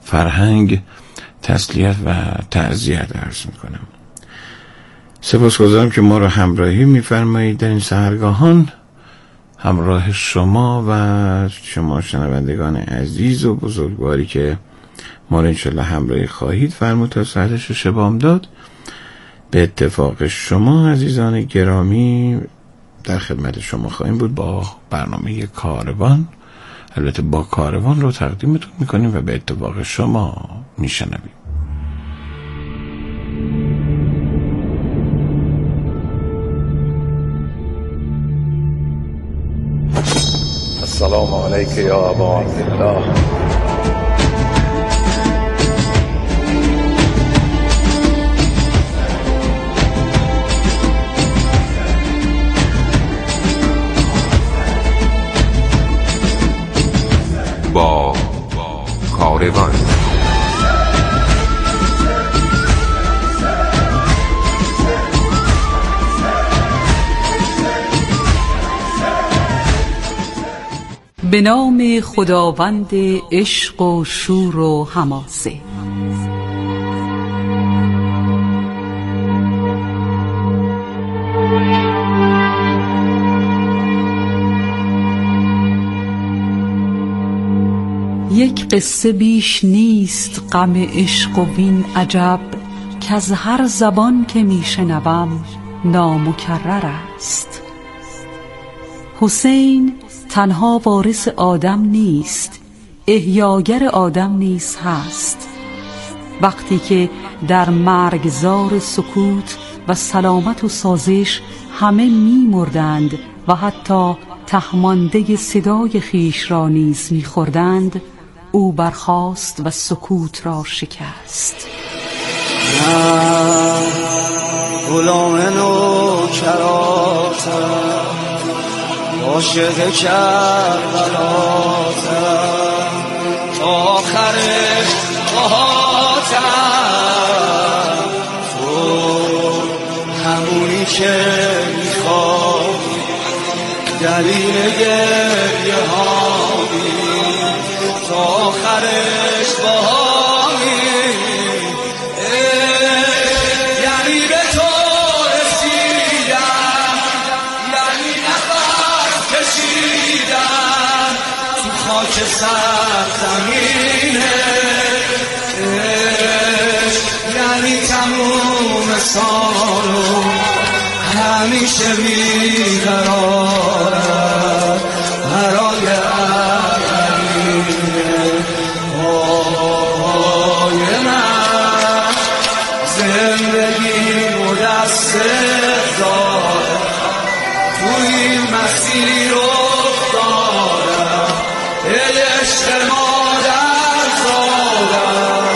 فرهنگ تسلیت و تعزیت عرض میکنم. سپاسگزارم که ما را همراهی میفرمایید در این سحرگاهان. همراه شما و شما شنوندگان عزیز و بزرگواری که ما را انشالله همراهی خواهید فرمود تا ساعت 6 بامداد. به اتفاق شما عزیزان گرامی در خدمت شما خواهیم بود با برنامه کاروان. البته با کاروان رو تقدیمتون میکنیم و به اتفاق شما میشنویم. السلام علیک یا ابا عبدالله. با کاروان. به نام خداوند عشق و شور و حماسه. یک قصه بیش نیست غم عشق و وین عجب، که از هر زبان که میشنوم نامکرر است. حسین تنها وارث آدم نیست، احیاگر آدم نیز هست. وقتی که در مرگزار سکوت و سلامت و سازش همه می‌مردند و حتی تهمانده صدای خیش را نیز می‌خوردند، او برخاست و سکوت را شکست. غلام نوکراتم، عاشق کربلاتم، تا آخرش باهاتم. تو همونی که میخوای، دلیل گریه هایی، تا آخرش باهایی. یعنی به تو رسیدم، یعنی نفس کشیدم تو خاک سرزمینه، یعنی تموم سالو همیشه بیقرارم برای اولینه. آهای من زندگی مدسر دارم، تو این مسیر افتادم، عشق مادر زادم.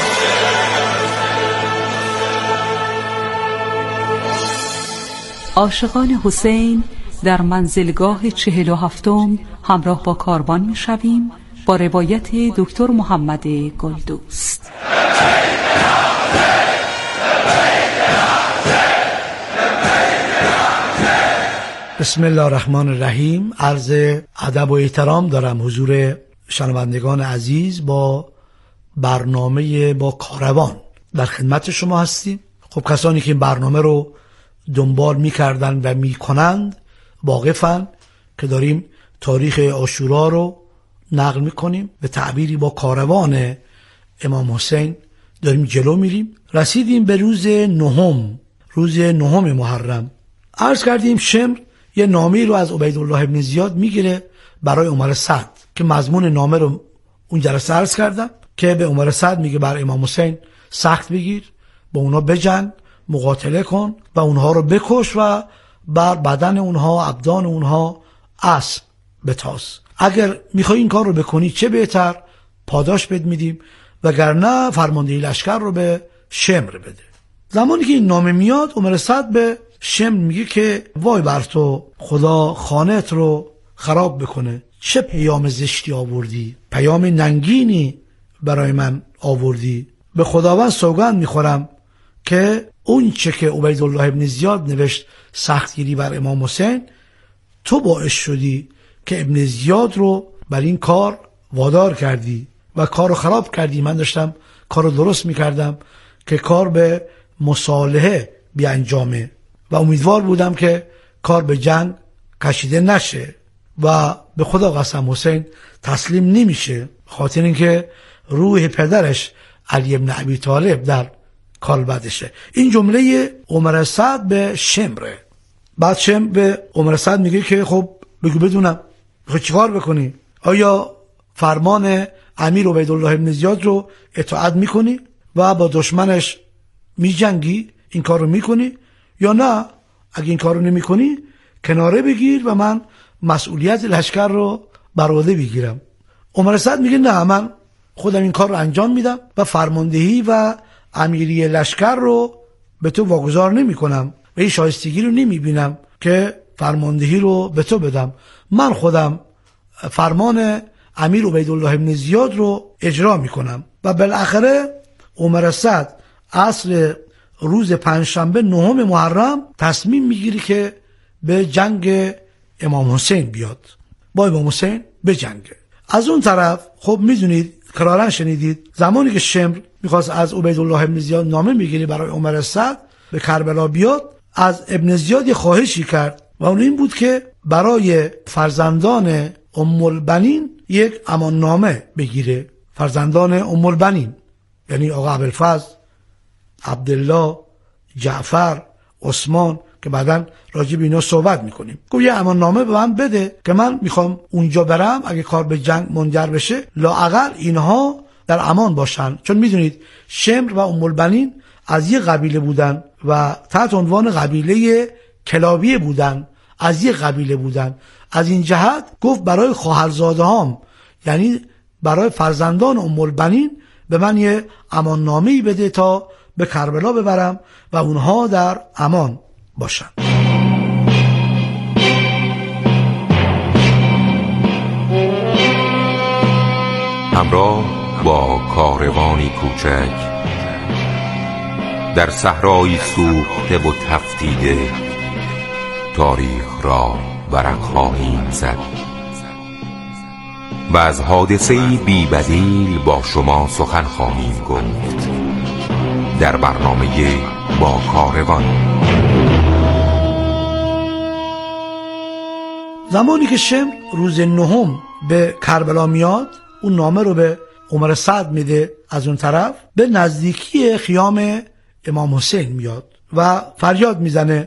عاشقان حسین در منزلگاه 47 همراه با کاروان می‌شویم با روایت دکتر محمد گلدوست. بسم الله الرحمن الرحیم. عرض ادب و احترام دارم حضور شنوندگان عزیز. با برنامه با کاروان در خدمت شما هستیم. خب کسانی که این برنامه رو دنبال می‌کردن و می‌کنند واقفاً که داریم تاریخ عاشورا رو نقل می‌کنیم، به تعبیری با کاروان امام حسین داریم جلو میریم. رسیدیم به روز نهم محرم. عرض کردیم شمر یه نامه رو از عبیدالله ابن زیاد میگیره برای عمر سعد که مضمون نامه رو اون جلسه عرض کردم که به عمر سعد میگه بر امام حسین سخت بگیر، با اونا بجنگ، مقاتله کن و اونها رو بکش و بر بدن اونها، ابدان اونها اسب بتاز. اگر میخوای این کار رو بکنی چه بهتر، پاداش بد میدیم، وگرنه فرماندهی لشکر رو به شمر بده. زمانی که این نامه میاد عمر سعد به شمر میگه که وای بر تو، خدا خانه‌ت رو خراب بکنه، چه پیام زشتی آوردی، پیام ننگینی برای من آوردی. به خداوند سوگند میخورم که اون چه که عبیدالله ابن زیاد نوشت سختگیری بر امام حسین، تو باعث شدی که ابن زیاد رو بر این کار وادار کردی و کار رو خراب کردی. من داشتم کار رو درست میکردم که کار به مصالحه بیانجامه و امیدوار بودم که کار به جنگ کشیده نشه و به خدا قسم حسین تسلیم نمیشه، خاطر اینکه روح پدرش علی بن ابی طالب در کالبدشه. این جمله عمر سعد به شمره. بعد شمر به عمر سعد میگه که خب بگو بدونم میخوای چیکار بکنی؟ آیا فرمان امیر عبیدالله بن زیاد رو اطاعت میکنی و با دشمنش میجنگی، این کار رو میکنی، یا نه اگه این کار رو نمیکنی کناره بگیر و من مسئولیت لشکر رو بر عهده بگیرم؟ عمر سعد میگه نه، من خودم این کار رو انجام میدم و فرماندهی و امیری لشکر رو به تو واگذار نمی کنم و این شایستگی رو نمی بینم که فرماندهی رو به تو بدم. من خودم فرمان امیر عبیدالله بن زیاد رو اجرا می کنم. و بالاخره عمر سعد عصر روز پنجشنبه 9 محرم تصمیم میگیری که به جنگ امام حسین بیاد، با امام حسین به جنگ. از اون طرف خب میدونید، قرارن شنیدید، زمانی که شمر میخواست از عبیدالله بن زیاد نامه بگیری برای عمر سعد به کربلا بیاد، از ابن زیاد خواهشی کرد و اون این بود که برای فرزندان ام البنین یک امان نامه بگیره. فرزندان ام البنین یعنی آقا ابوالفضل، عبدالله، جعفر، عثمان که بعداً راجع به اینا صحبت میکنیم. گفت یه امان نامه به من بده که من میخوام اونجا برم اگه کار به جنگ منجر بشه لااقل اینها در امان باشن. چون میدونید شمر و ام البنین از یه قبیله بودن و تحت عنوان قبیله کلابیه بودن، از یه قبیله بودن. از این جهت گفت برای خواهرزاده هام، یعنی برای فرزندان ام البنین، به من یه امان نامه‌ای بده تا به کربلا ببرم و اونها در امان باشن. همراه با کاروانی کوچک در صحرایی سوخته و تفتیده، تاریخ را ورق خواهیم زد و از حادثه‌ای بی بدیل با شما سخن خواهیم گفت در برنامه با کاروان. زمانی که شمر روز 9 به کربلا میاد، اون نامه رو به عمر سعد میده. از اون طرف به نزدیکی خیام امام حسین میاد و فریاد میزنه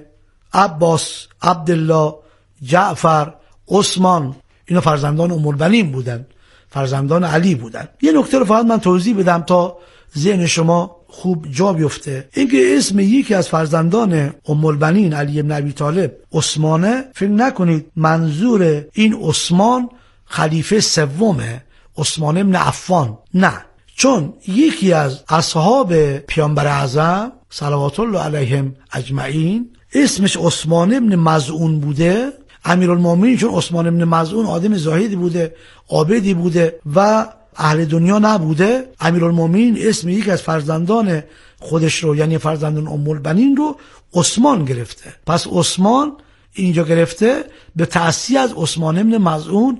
عباس، عبدالله، جعفر، عثمان، اینا فرزندان ام البنین بودن، فرزندان علی بودن. یه نکته رو فقط من توضیح بدم تا ذهن شما خوب جا بیفته. اینکه اسم یکی از فرزندان ام البنین علی بن ابی طالب عثمانه، فکر نکنید منظور این عثمان خلیفه سومه، عثمان ابن عفان، نه. چون یکی از اصحاب پیامبر اعظم صلوات الله علیهم اجمعین اسمش عثمان ابن مظعون بوده. امیرالمومنین چون عثمان ابن مظعون آدم زاهدی بوده، عابدی بوده و اهل دنیا نبوده، امیرالمومنین اسم یکی از فرزندان خودش رو، یعنی فرزندان ام البنین رو، عثمان گرفته. پس عثمان اینجا گرفته به تأسیس از عثمان ابن مظعون،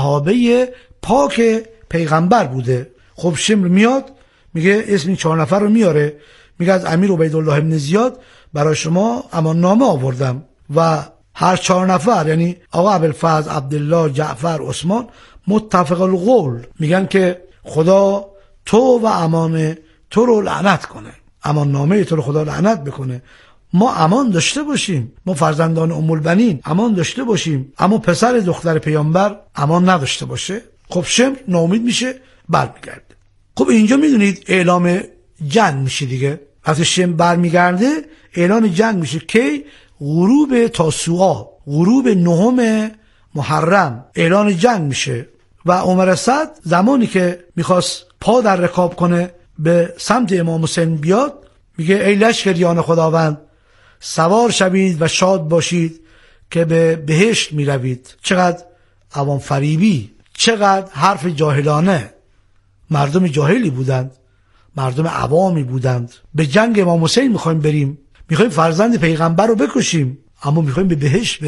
صحابه پاک پیغمبر بوده. خب شمر میاد میگه اسم این 4 نفر رو میاره، میگه از امیر عبیدالله بن زیاد برای شما امان نامه آوردم و هر 4 نفر یعنی آقا ابوالفضل، عبدالله، جعفر، عثمان متفق القول میگن که خدا تو و امان تو رو لعنت کنه، امان نامه تو رو خدا لعنت بکنه. ما امان داشته باشیم، ما فرزندان ام البنین امان داشته باشیم، اما پسر دختر پیامبر امان نداشته باشه. خب شمر ناامید میشه، برمیگرده. خب اینجا میدونید اعلام جنگ میشه دیگه. وقتی شمر برمیگرده اعلان جنگ میشه که غروب تاسوعا، غروب 9 محرم اعلان جنگ میشه. و عمر سعد زمانی که میخواست پا در رکاب کنه به سمت امام حسین بیاد، میگه ای لشکریان خداوند، سوار شوید و شاد باشید که به بهشت میروید. چقدر عوام فریبی، چقدر حرف جاهلانه. مردم جاهلی بودند، مردم عوامی بودند. به جنگ امام حسین میخوایم بریم، میخوایم فرزند پیغمبر رو بکشیم، اما میخوایم به بهشت بریم.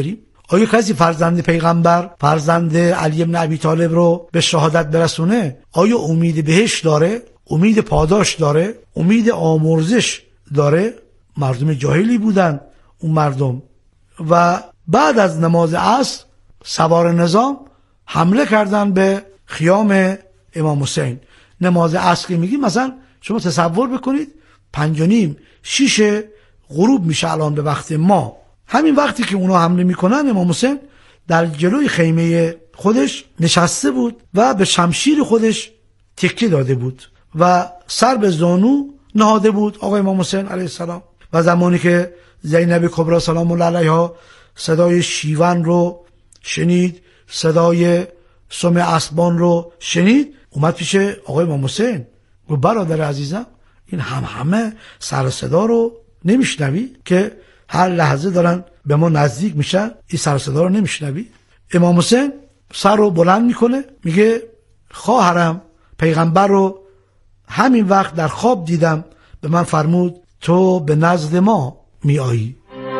آیا کسی فرزند پیغمبر، فرزند علی بن ابی طالب رو به شهادت برسونه آیا امید بهش داره؟ امید پاداش داره؟ امید آمرزش داره؟ مردم جاهلی بودن اون مردم. و بعد از نماز عصر سوار نظام حمله کردن به خیام امام حسین. نماز عصر که میگی مثلا شما تصور بکنید 5:30 6 غروب میشه الان به وقت ما. همین وقتی که اونا حمله میکنن امام حسین در جلوی خیمه خودش نشسته بود و به شمشیر خودش تکیه داده بود و سر به زانو نهاده بود آقای امام حسین علیه السلام. و زمانی که زینب کبری سلام الله علیها صدای شیون رو شنید، صدای سم اسبان رو شنید، اومد پیش آقای امام حسین گفت برادر عزیزم این همه سر صدا رو نمیشنوی که هر لحظه دارن به ما نزدیک میشن، این سر صدا رو نمیشنوی؟ امام حسین سر رو بلند میکنه میگه خواهرم پیغمبر رو همین وقت در خواب دیدم، به من فرمود تو به نزد ما می آیی.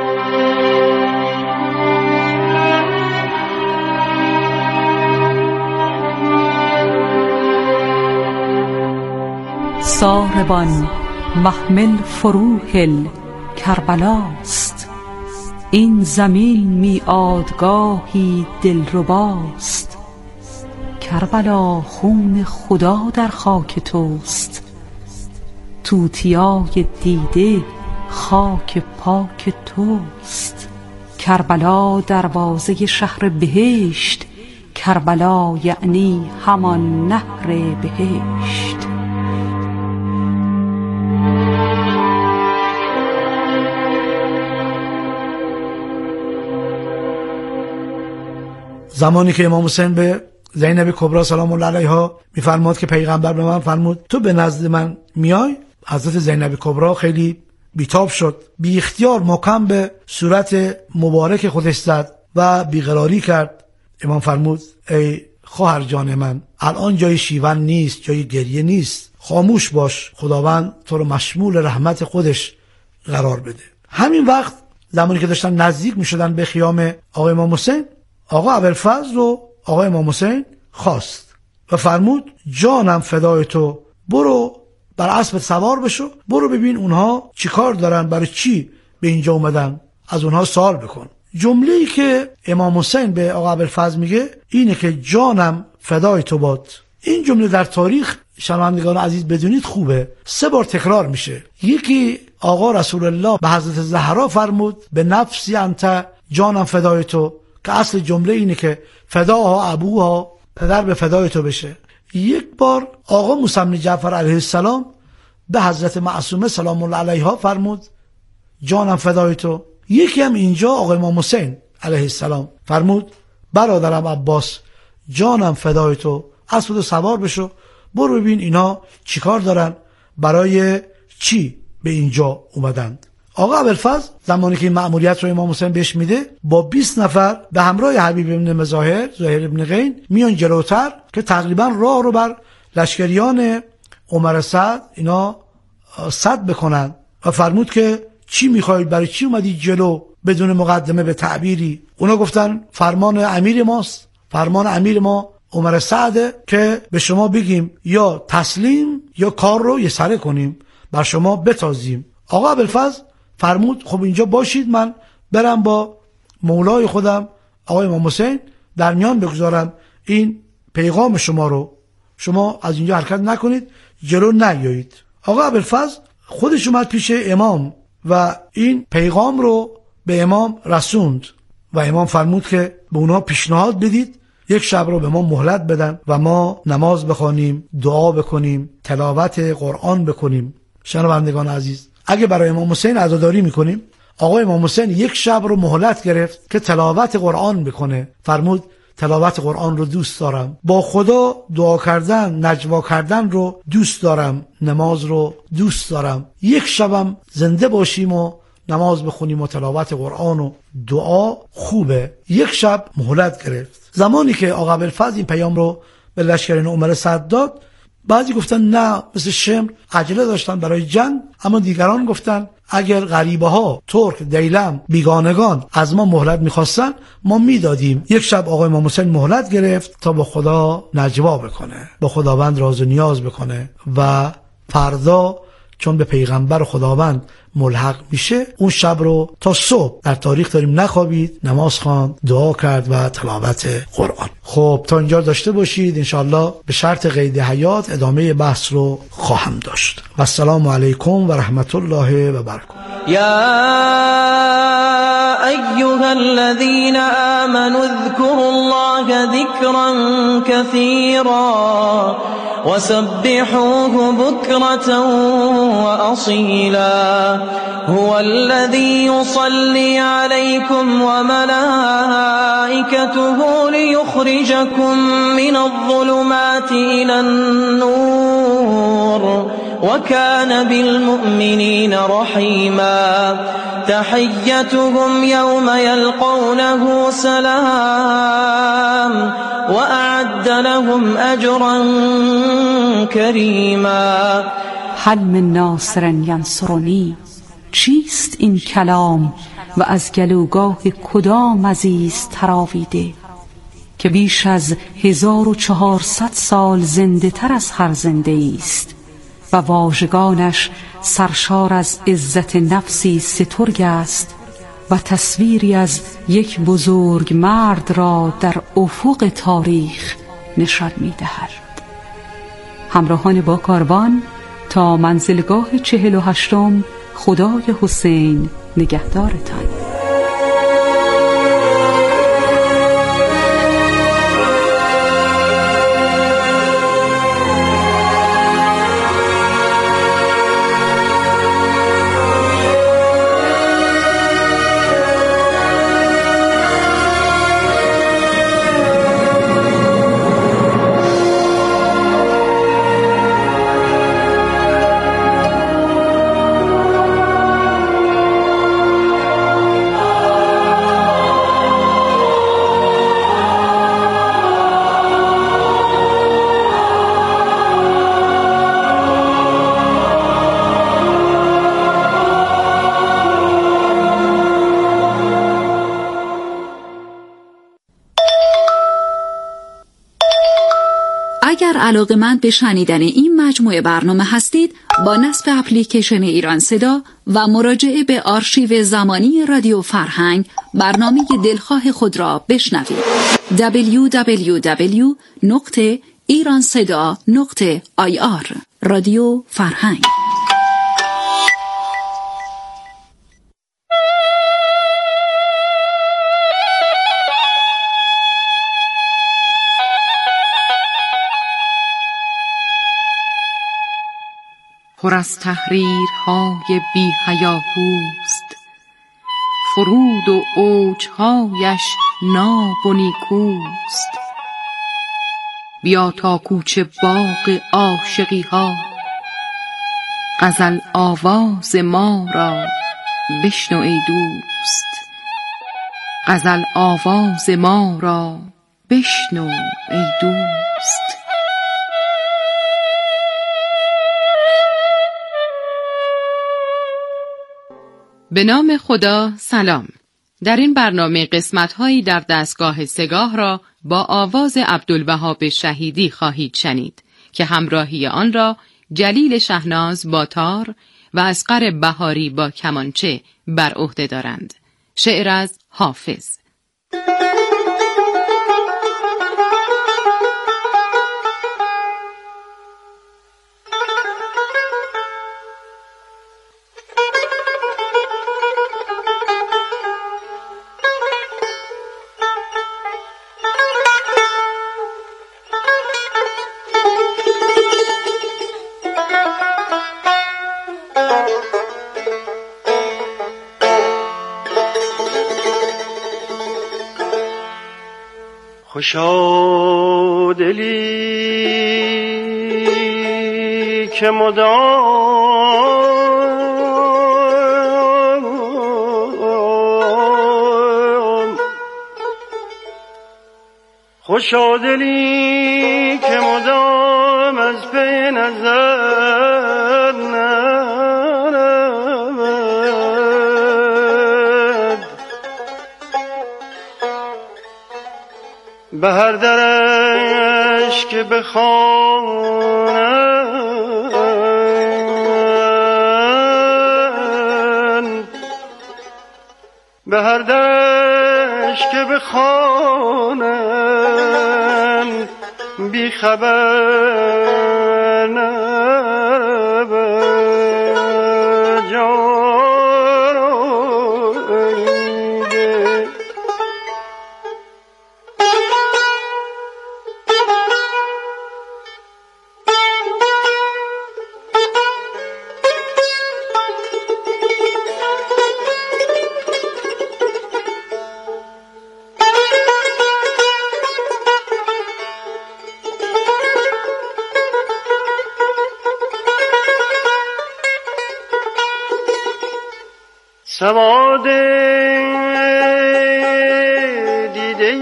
ساربان محمل فروهل کربلاست، این زمین میعادگاهی دلرباست. کربلا خون خدا در خاک توست، توتیای دیده خاک پاک توست. کربلا دروازه شهر بهشت، کربلا یعنی همان نهر بهشت. زمانی که امام حسین به زینب کبری سلام الله علیها میفرماد که پیغمبر به من فرمود تو به نزد من میای، حضرت زینب کبری خیلی بیتاب شد، بی اختیار محکم به صورت مبارک خودش زد و بیقراری کرد. امام فرمود ای خواهر جان من، الان جای شیون نیست، جای گریه نیست، خاموش باش، خداوند تو رو مشمول رحمت خودش قرار بده. همین وقت زمانی که داشتن نزدیک میشدن به خیام آقای امام حسین، آقا ابوالفضل رو آقای امام حسین خواست و فرمود جانم فدای تو، برو بر اسب سوار بشو، برو ببین اونها چی کار دارن، برای چی به اینجا اومدن، از اونها سوال بکن. جمله‌ای که امام حسین به آقا ابوالفضل میگه اینه که جانم فدای تو باد. این جمله در تاریخ شنوندگان عزیز بدونید خوبه، 3 بار تکرار میشه. یکی آقا رسول الله به حضرت زهرا فرمود به نفسی انت جانم فدای تو، که اصل جمله اینه که فداها ابوها، پدر به فدای تو بشه. یک بار آقا موسی بن جعفر علیه السلام به حضرت معصومه سلام الله علیها فرمود جانم فدای تو. یکی هم اینجا آقا امام حسین علیه السلام فرمود برادرم عباس جانم فدای تو، اسب سوار بشو، برو ببین اینا چیکار دارن، برای چی به اینجا اومدند. آقا ابوالفضل زمانی که این مأموریت رو امام حسین بهش میده با 20 نفر به همراه حبیب ابن مظاهر، زهیر ابن غین میان جلوتر که تقریبا راه رو بر لشکریان عمر سعد اینا سد بکنن و فرمود که چی میخواید، برای چی اومدی جلو بدون مقدمه به تعبیری؟ اونا گفتن فرمان امیر ماست، فرمان امیر ما عمر سعده که به شما بگیم یا تسلیم یا کار رو یه سره کنیم، بر شما بتازیم. آقا ابوالفضل فرمود خب اینجا باشید، من برم با مولای خودم آقای امام حسین در میان بگذارم این پیغام شما رو، شما از اینجا حرکت نکنید، جلو نیایید. آقا ابوالفضل خودش اومد پیش امام و این پیغام رو به امام رسوند و امام فرمود که به اونا پیشنهاد بدید یک شب رو به ما مهلت بدن و ما نماز بخوانیم، دعا بکنیم، تلاوت قرآن بکنیم. شنوندگان عزیز، اگه برای امام حسین عزاداری میکنیم، آقا امام حسین یک شب رو مهلت گرفت که تلاوت قرآن بکنه. فرمود تلاوت قرآن رو دوست دارم، با خدا دعا کردن، نجوا کردن رو دوست دارم، نماز رو دوست دارم، یک شبم زنده باشیم و نماز بخونیم و تلاوت قرآن و دعا خوبه. یک شب مهلت گرفت. زمانی که آقا ابوالفضل این پیام رو به لشکریان عمر سعد داد، بعضی گفتن نه مثل شمر عجله داشتن برای جنگ، اما دیگران گفتن اگر غریبه ها، ترک، دیلم، بیگانگان از ما مهلت میخواستن ما میدادیم. یک شب آقای امام حسین مهلت گرفت تا با خدا نجوا بکنه، با خداوند راز و نیاز بکنه و فردا چون به پیغمبر خداوند ملحق میشه اون شب رو تا صبح در تاریخ داریم نخوابید، نماز خواند، دعا کرد و تلاوت قرآن. خب تا اینجا داشته باشید، انشاءالله به شرط قید حیات ادامه بحث رو خواهم داشت. و السلام علیکم و رحمت الله و برکاته. يا أيها الذين آمنوا اذكروا الله ذكرا كثيرا وسبحوه بكرة وأصيلا هو الذي يصلي عليكم وملائكته ليخرجكم من الظلمات إلى النور وكان بالمؤمنين رحيما تحيتهم يوم يلقونه سلام وأعد لهم أجرا كريما. هل من ناصر ینصرنی، چیست این کلام و از گلوگاه کدام عزیز تراویده که بیش از 1400 سال زنده تر از هر زنده است و واژگانش سرشار از عزت نفسی سترگ است و تصویری از یک بزرگ مرد را در افق تاریخ نشان می‌دهد. همراهان با کاروان تا منزلگاه 48م، خدای حسین نگهدارتان. اگر علاقه‌مند به شنیدن این مجموعه برنامه هستید، با نصب اپلیکیشن ایران صدا و مراجعه به آرشیو زمانی رادیو فرهنگ برنامه دلخواه خود را بشنوید. www.iranseda.ir رادیو فرهنگ. پر از تحریرهای بی هیاهوست، فرود و اوجهایش ناب و نیکوست. بیا تا کوچه باغ عاشقی ها، غزل آواز ما را بشنو ای دوست. غزل آواز ما را بشنو ای دوست. به نام خدا. سلام. در این برنامه قسمت‌هایی در دستگاه سگاه را با آواز عبدالوهاب شهیدی خواهید شنید که همراهی آن را جلیل شهناز با تار و اصغر بهاری با کمانچه بر عهده دارند. شعر از حافظ. خوشا دلی که مدام، خوشا دلی که مدام از پی نظر نرود، به هر درش که بخوانند، به هر درش که بخوانند بی خبر نبود جانیده. سواد دیده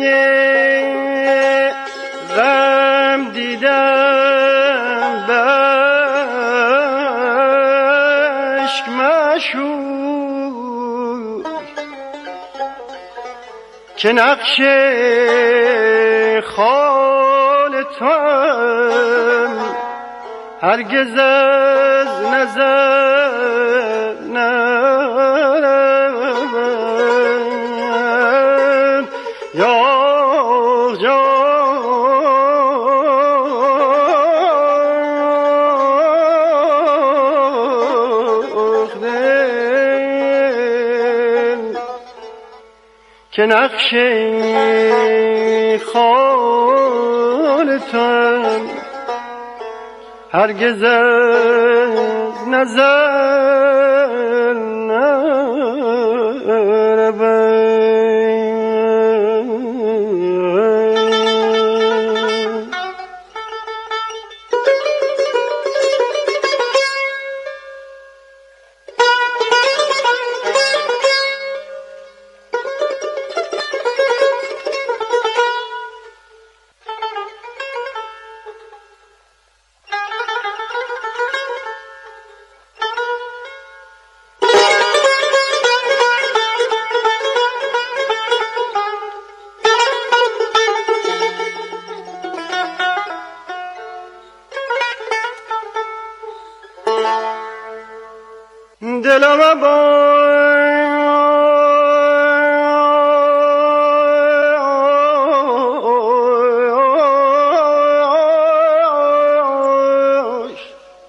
غم دیدم بشک مشور که نقش خال توام هرگز از نظر نرود. یا که نقش خال توام هرگز از نظر نرود. دلم باش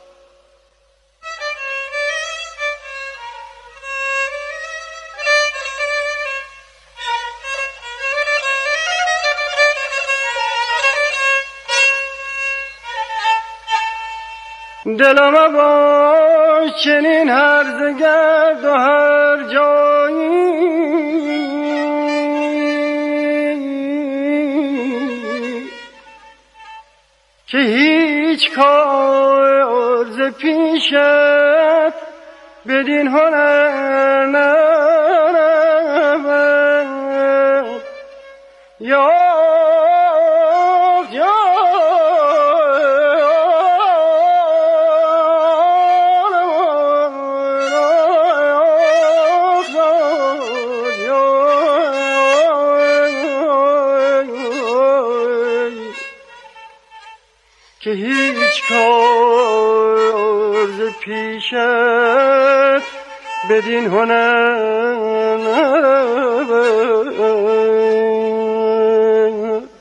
دلم باش چنین هرزه گرد و هر جایی که هیچ کار ز پیشت بدین هنر نرود. یا که هیچ کار ز پیشت بدین هنر نرود.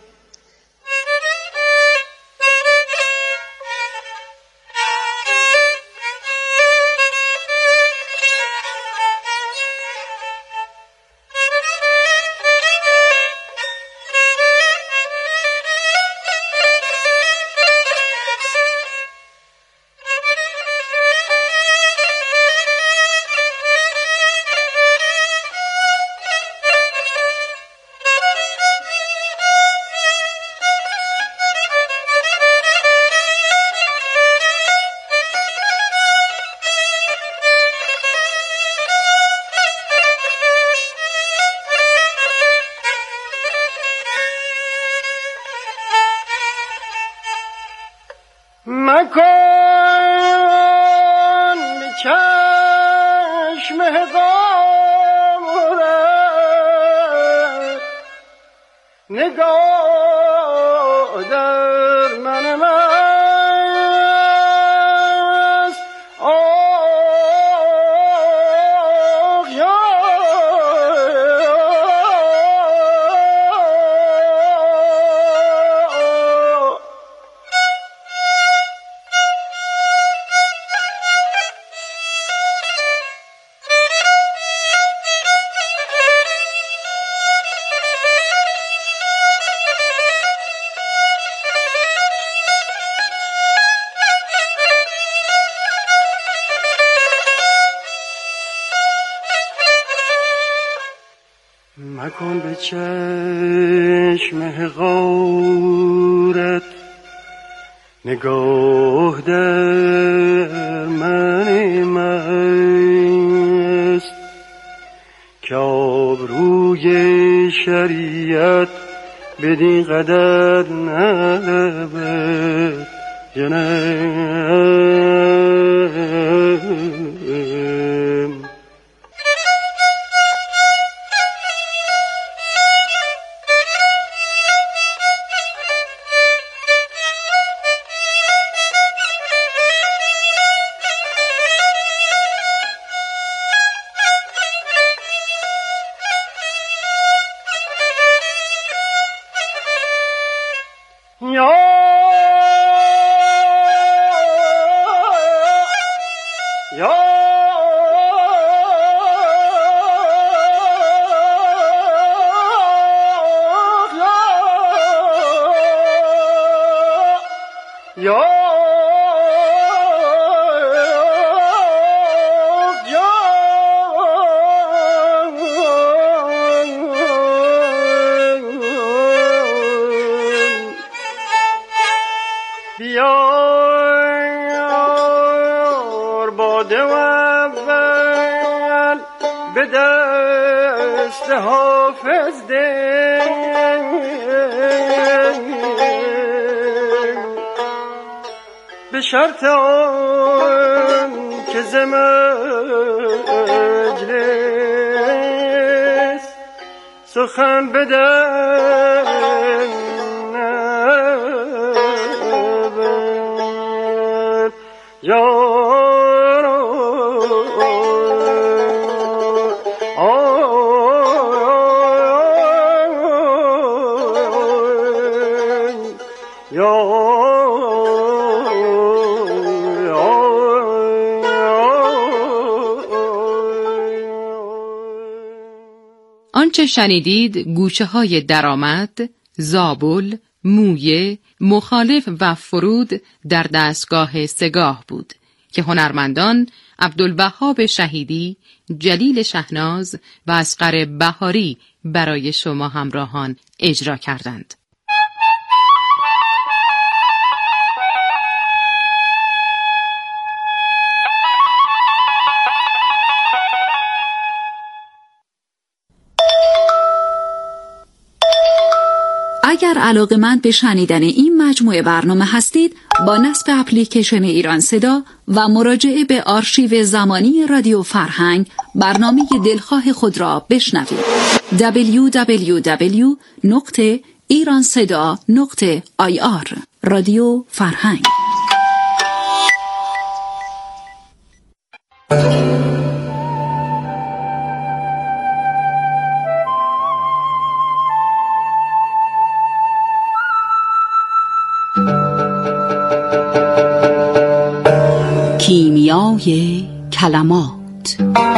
مکن به چشم هزارت نگاه در من مست مکن به چشم حقارت نگاه در من مست که آبروی شریعت بدین قدر نلبد جنم. بیار باده و اول به دست حافظ ده به شرط آن که ز مجلس سخن بدن آنچه شنیدید گوشه های درآمد، زابل، مویه، مخالف و فرود در دستگاه سگاه بود که هنرمندان عبدالوهاب شهیدی، جلیل شهناز و اصغر بهاری برای شما همراهان اجرا کردند. اگر علاقه‌مند به شنیدن این مجموعه برنامه هستید، با نصب اپلیکیشن ایران صدا و مراجعه به آرشیو زمانی رادیو فرهنگ برنامه دلخواه خود را بشنوید. www.iranseda.ir رادیو فرهنگ. کیمیای کلمات.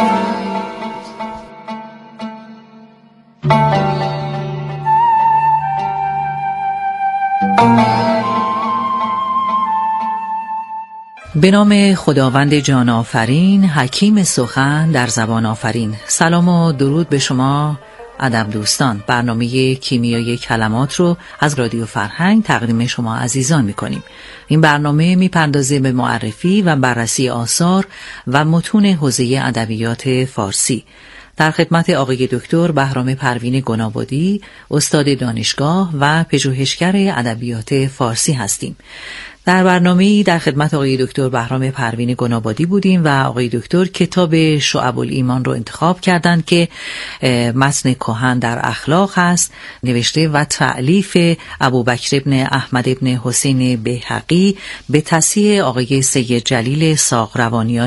به نام خداوند جان آفرین، حکیم سخن در زبان آفرین. سلام و درود به شما ادب دوستان. برنامه کیمیای کلمات رو از رادیو فرهنگ تقدیم شما عزیزان می‌کنیم. این برنامه می‌پردازه به معرفی و بررسی آثار و متون حوزه ادبیات فارسی. در خدمت آقای دکتر بهرام پروین گنابادی، استاد دانشگاه و پژوهشگر ادبیات فارسی هستیم. در برنامه‌ای در خدمت آقای دکتر بهرام پروین گنابادی بودیم و آقای دکتر کتاب شعب الایمان رو انتخاب کردند که متن کهن در اخلاق هست، نوشته و تألیف ابوبکر ابن احمد ابن حسین بیهقی به تصحیح آقای سید جلیل ساغروانیان